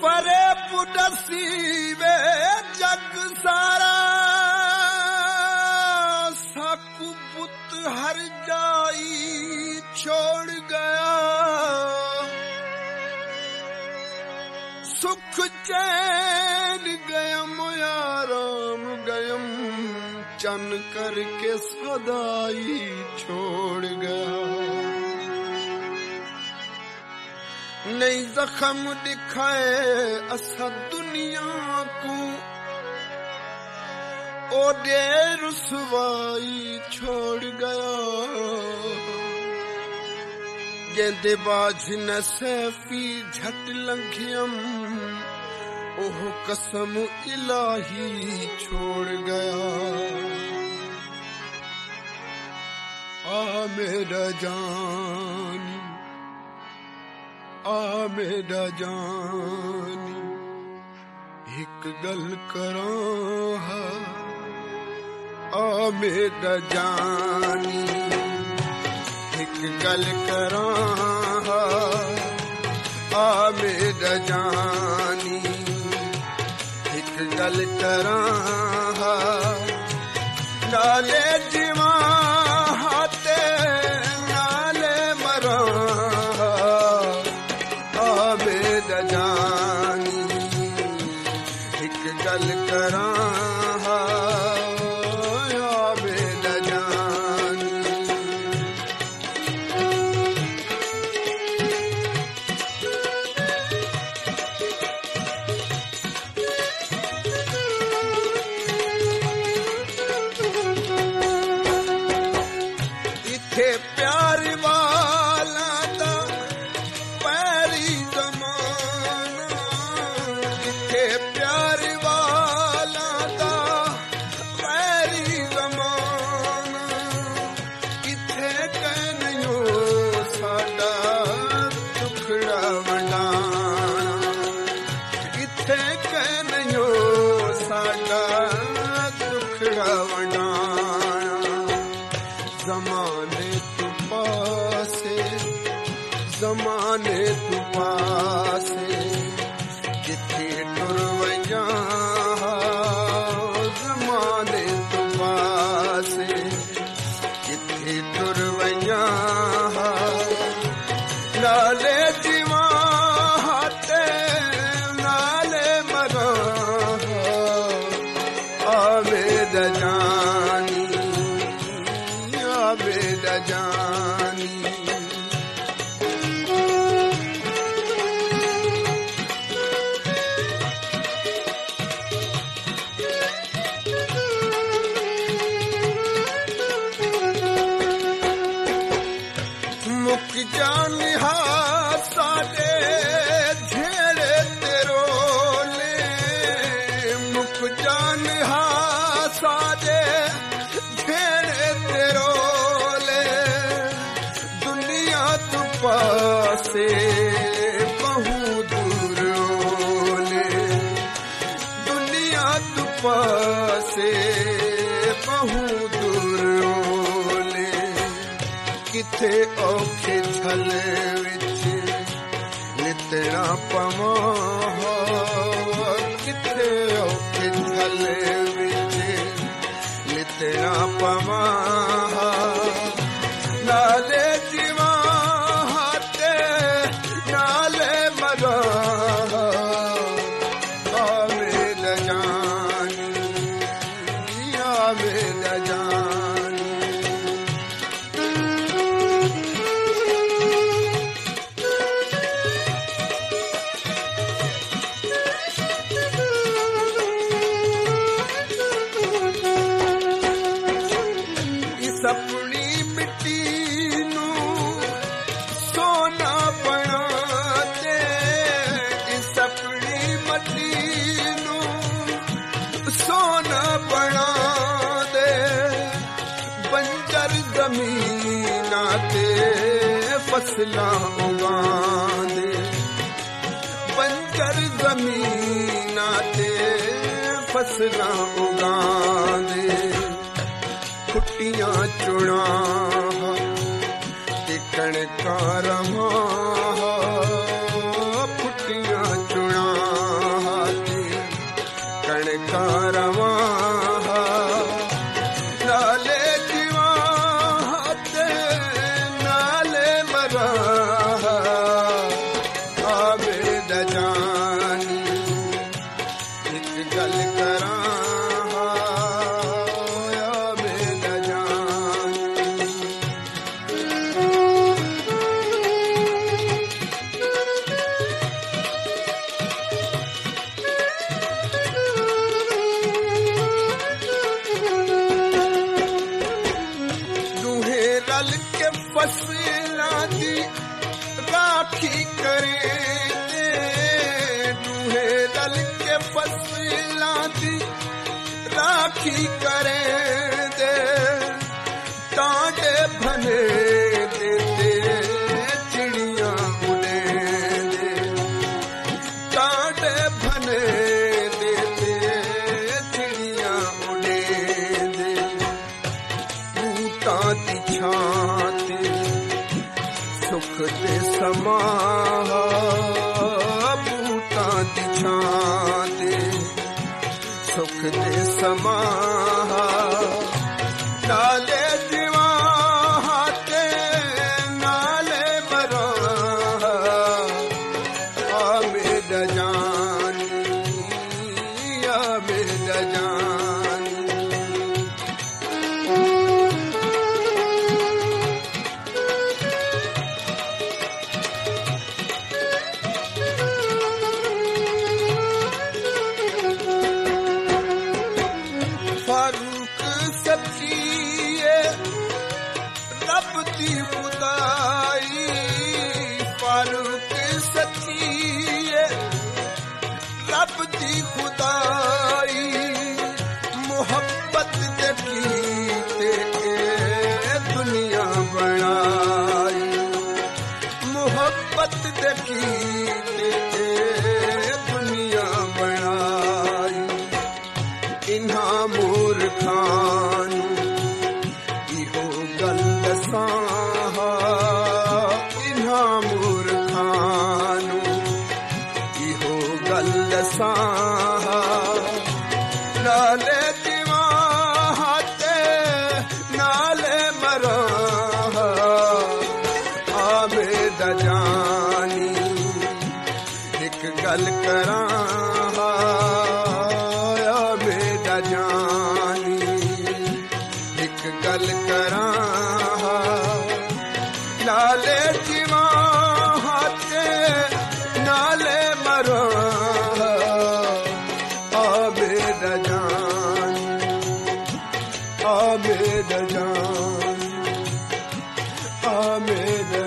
परे पुडसी वे जग सारा साकु बुत हर जाई छोड़ गया सुख चैन गयम आराम गयम चन करके सदाई छोड़ गया नहीं जख्म दिखाए असा दुनिया को ओ दे रुसवाई छोड़ गया गेंदे बाज न सैफी झट लंघियम ओह कसम इलाही छोड़ गया आ मेरा जानी आ मेरा जानी एक गल करा आ मेरा जानी एक गल करा आ मेरा जानी एक गल करा नाले जीवा हाथे नाले मरा जानी एक गल करा बेद जानी इथे प्यार वाला दा पैरी ज़माने तू पासे किथे टुर वञा ज़माने तू पासे किथे टुर वञा नाले जीवा हाथे नाले मरा आवेद जानी आवेद जानी जान साडे झेड़े तेरो ले मुख जान साडे झेड़े तेरो ले दुनिया तू पासे बहु दूर ले दुनिया तू पासे बहु दूर किथे औखे छले विच नितना पवा किथे औखे छले विच नितना पवा नाले जीवा हाथे नाले मरा आवेद जानी आवेद जानी अपनी मिट्टी नू सोना बना दे इस अपनी मिट्टी नू सोना बना दे बंजर जमीन ते फसलां उगा दे बंजर जमीन ते फसलां उगा दे फुटियां चुना कणका रहा फुटियां चुना आबेद जानी एक गल करा आबेद जानी दूहे रल के फसला दी राखी करे दूहे रल के फसला दी राखी करे दे टांडे भने देते चिड़िया उड़े दे टांडे भने देते चिड़िया उड़े दे बूटा दी छाते सुख दे समा बूटा दी छाते सुख दे समा नाले दीवा हाथे नाले मरा आबेद जानी आबेद जानी फारूक सच्चिए रब दी खुदाई फारूक सच्चिए रब दी खुदाई मोहब्बत दे कीते दुनिया बनाई मोहब्बत दे कीते दुनिया बनाई इन्हा मूर्खानू इहो गल दसां इन्हा मूर्खानू इहो गल दसां नाले दीवा हाथे नाले मरा आबेद जानी एक गल करा आबेद जानी एक गल करा नाले जीवा हाथे नाले मरा आबेद जानी आबेद जानी आबेद